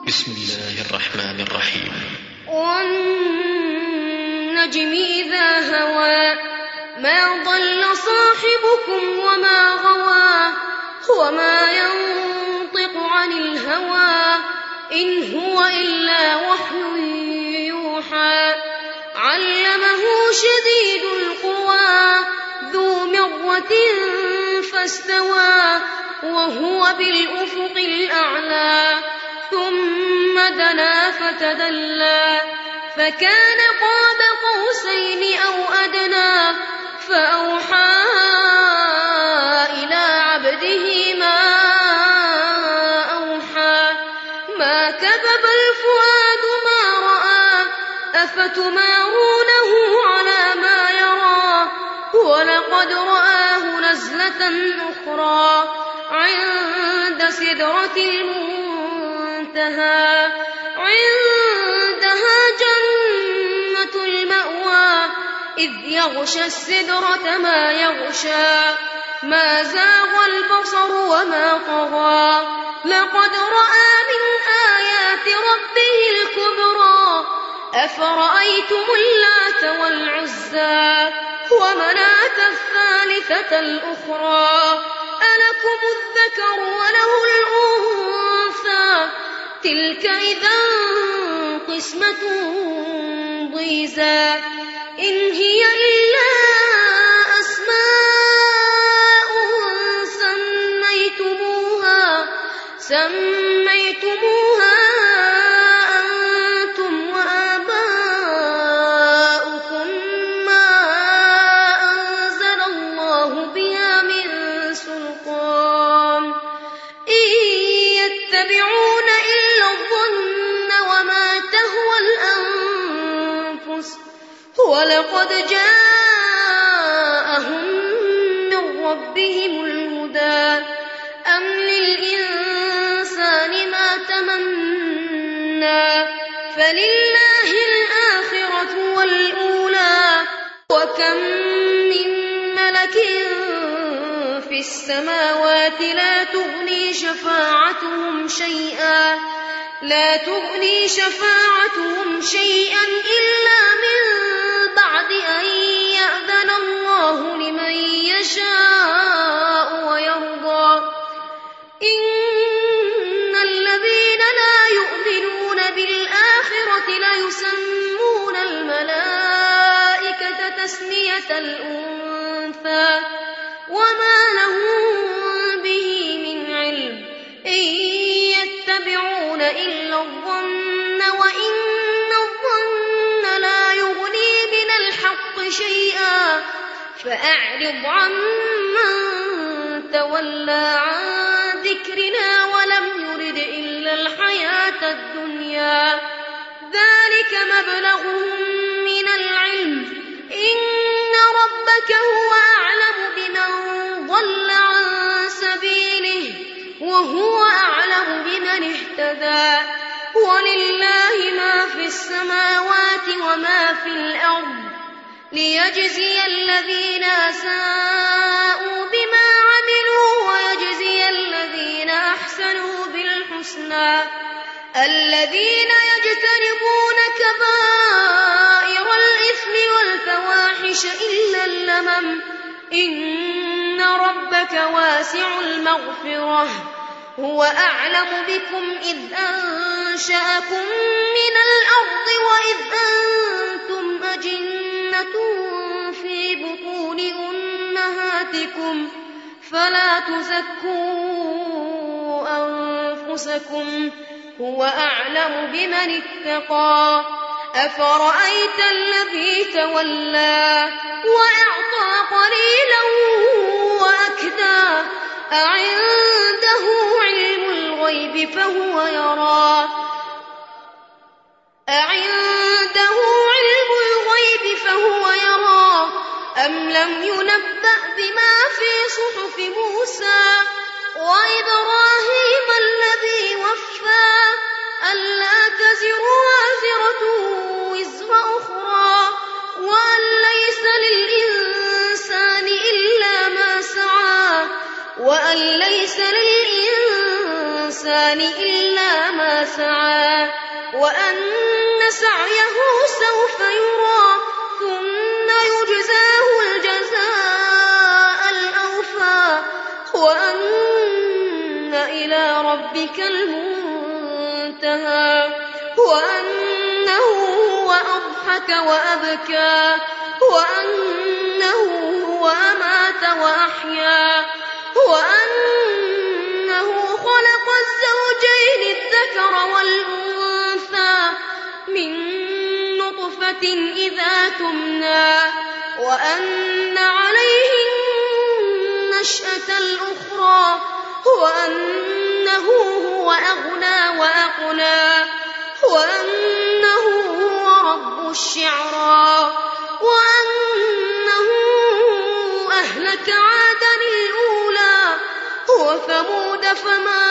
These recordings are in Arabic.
بسم الله الرحمن الرحيم. والنجم إذا هوى ما ضل صاحبكم وما غوى وما ينطق عن الهوى إن هو إلا وحي يوحى علمه شديد القوى ذو مرة فاستوى وهو بالأفق الأعلى ثم دنا فتدلى فكان قاب قوسين أو أدنى فأوحى إلى عبده ما أوحى ما كذب الفؤاد ما رأى أفتمارونه على ما يرى ولقد رآه نزلة أخرى عند سدرة المنتهى عندها جنة المأوى إذ يغشى السدرة ما يغشى ما زاغ البصر وما طغى لقد رأى من آيات ربه الكبرى أفرأيتم اللات والعزى ومناة الثالثة الأخرى ألكم الذكر وله الأنثى تلك إذا قسمة ضيزى إن هي إلا أسماء سميتموها أنتم وآباؤكم ما أنزل الله بها من سلطان إن يتبعون إلا الظن وما تهوى الأنفس ولقد جاءهم من ربهم الهدى أم للإنسان ما تمنى فلله الآخرة والأولى وكم من ملك في السماوات لا تغني شفاعتهم شيئا إلا من بعد أن يأذن الله لمن يشاء ويرضى إن الذين لا يؤمنون بالآخرة ليسمون الملائكة تسمية الأنثى وما لهم به من علم إن يتبعون إلا الظن وإن الظن لا يغني من الحق شيئا فأعرض عمن تولى عن ذكرنا ولم يرد إلا الحياة الدنيا ذلك مبلغهم من العلم إن ربك هو أعلم بمن ضل عن سبيله وهو أعلم بمن اهتدى ولله ما في السماوات وما في الأرض ليجزي الذين أساءوا بما عملوا ويجزي الذين أحسنوا بالحسنى الذين يجتنبون كبائر الإثم والفواحش إلا اللمم إن ربك واسع المغفرة هو أعلم بكم إذ أنشأكم من الأرض وإذ أنتم أجنة في بطون أمهاتكم فلا تزكوا أنفسكم هو أعلم بمن اتقى أفرأيت الذي تولى وأعطى قليلا وأكدى أعنده علم الغيب فهو يرى أم لم ينبأ بما في صحف موسى وإبراهيم الذي وفى ألا تزر وازرة وزر أخرى وأن ليس للإنسان إلا ما سعى وأن ليس للإنسان إلا ما سعى وأن سعيه سوف يرى ثم يجزاه الجزاء الأوفى وأن إلى ربك المنتهى وأنه هو أضحك وأبكى وأنه هو أمات وأحيا وأنه خلق الزوجين الذكر والأنثى من نطفة إذا تمنى وأن عليه النشأة الأخرى وأنه هو أغنى وأقنى وأنه هو رب الشعرى وأنه أهلك عادا الأولى وثمود فما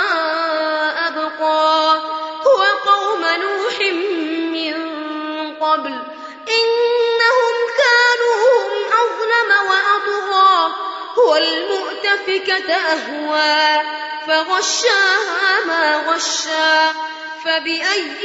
أبقى وقوم نوح من قبل إنهم كانوا هم أظلم وأطغى والمؤتفكة أهوى فغشاها ما غشى فبأي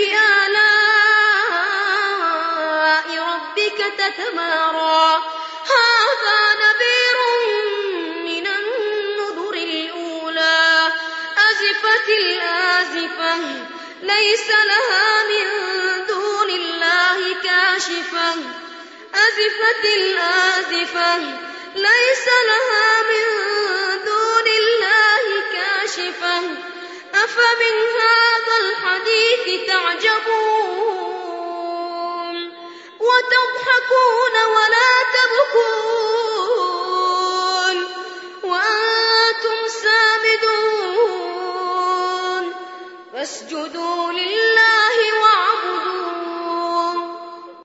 آلاء ربك تتمارى هذا نذير من النذر الأولى أزفت الآزفة ليس لها من دون الله كاشفة أزفت الآزفة ليس لها من دون الله كاشفة أفمن هذا الحديث تعجبون وتضحكون ولا تبكون وأنتم سامدون فاسجدوا لله